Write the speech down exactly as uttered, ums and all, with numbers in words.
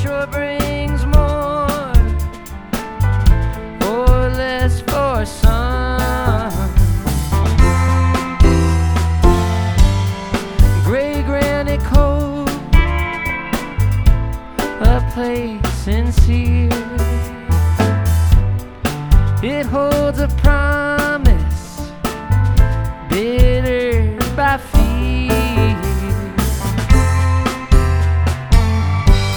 sure brings more or less for some. Gray granite cove, a place sincere. It holds a promise